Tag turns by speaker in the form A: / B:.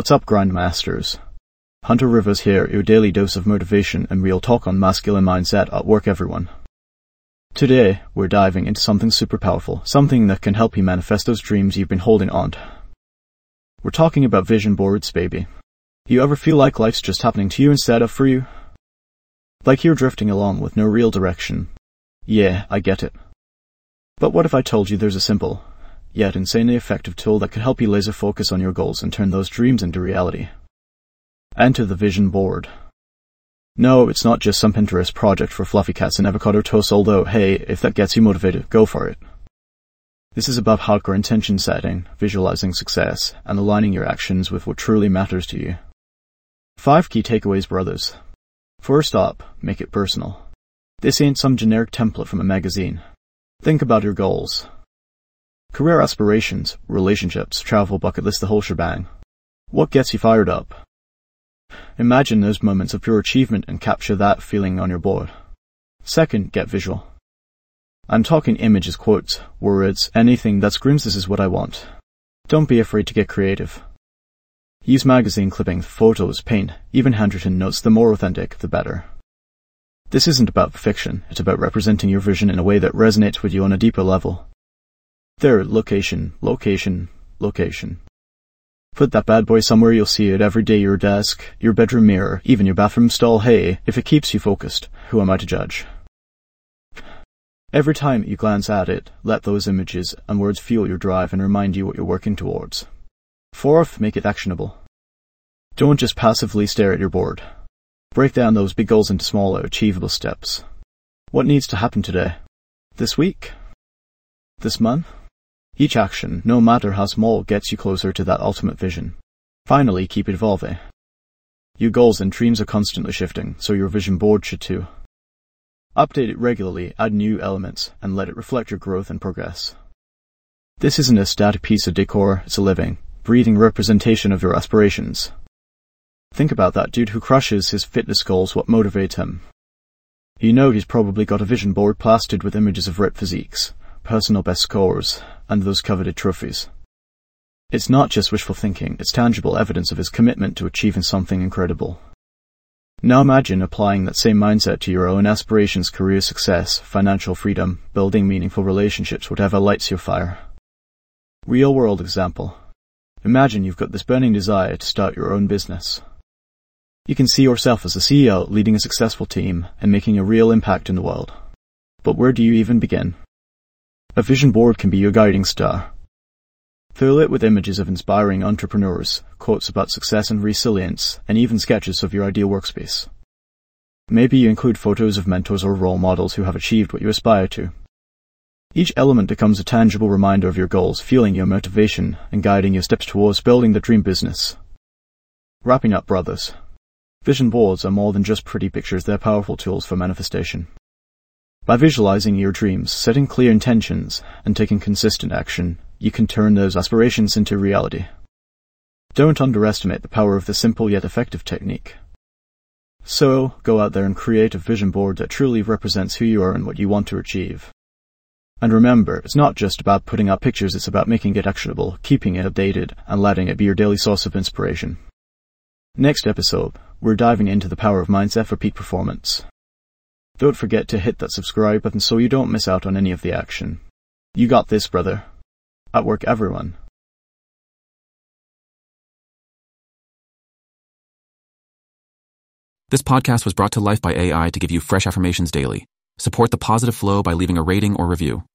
A: What's up, Grindmasters? Hunter Rivers here, your daily dose of motivation and real talk on masculine mindset at work, everyone. Today, we're diving into something super powerful, something that can help you manifest those dreams you've been holding on to. We're talking about vision boards, baby. You ever feel like life's just happening to you instead of for you? Like you're drifting along with no real direction? Yeah, I get it. But what if I told you there's a simple, yet insanely effective tool that can help you laser focus on your goals and turn those dreams into reality? Enter the vision board. No, it's not just some Pinterest project for fluffy cats and avocado toast, although, hey, if that gets you motivated, go for it. This is about hardcore intention setting, visualizing success, and aligning your actions with what truly matters to you. 5 key takeaways, brothers. First up, make it personal. This ain't some generic template from a magazine. Think about your goals. Career aspirations, relationships, travel, bucket list, the whole shebang. What gets you fired up? Imagine those moments of pure achievement and capture that feeling on your board. Second, get visual. I'm talking images, quotes, words, anything that screams this is what I want. Don't be afraid to get creative. Use magazine clippings, photos, paint, even handwritten notes. The more authentic, the better. This isn't about fiction, it's about representing your vision in a way that resonates with you on a deeper level. Third, location, location, location. Put that bad boy somewhere you'll see it every day, your desk, your bedroom mirror, even your bathroom stall. Hey, if it keeps you focused, who am I to judge? Every time you glance at it, let those images and words fuel your drive and remind you what you're working towards. Fourth, make it actionable. Don't just passively stare at your board. Break down those big goals into smaller, achievable steps. What needs to happen today? This week? This month? Each action, no matter how small, gets you closer to that ultimate vision. Finally, keep it evolving. Your goals and dreams are constantly shifting, so your vision board should too. Update it regularly, add new elements, and let it reflect your growth and progress. This isn't a static piece of decor, it's a living, breathing representation of your aspirations. Think about that dude who crushes his fitness goals. What motivates him? You know he's probably got a vision board plastered with images of ripped physiques, personal best scores, and those coveted trophies. It's not just wishful thinking, it's tangible evidence of his commitment to achieving something incredible. Now imagine applying that same mindset to your own aspirations, career success, financial freedom, building meaningful relationships, whatever lights your fire. Real world example. Imagine you've got this burning desire to start your own business. You can see yourself as a CEO, leading a successful team, and making a real impact in the world. But where do you even begin? A vision board can be your guiding star. Fill it with images of inspiring entrepreneurs, quotes about success and resilience, and even sketches of your ideal workspace. Maybe you include photos of mentors or role models who have achieved what you aspire to. Each element becomes a tangible reminder of your goals, fueling your motivation and guiding your steps towards building the dream business. Wrapping up, brothers. Vision boards are more than just pretty pictures, they're powerful tools for manifestation. By visualizing your dreams, setting clear intentions, and taking consistent action, you can turn those aspirations into reality. Don't underestimate the power of this simple yet effective technique. So, go out there and create a vision board that truly represents who you are and what you want to achieve. And remember, it's not just about putting up pictures, it's about making it actionable, keeping it updated, and letting it be your daily source of inspiration. Next episode, we're diving into the power of mindset for peak performance. Don't forget to hit that subscribe button so you don't miss out on any of the action. You got this, brother. At work, everyone.
B: This podcast was brought to life by AI to give you fresh affirmations daily. Support the positive flow by leaving a rating or review.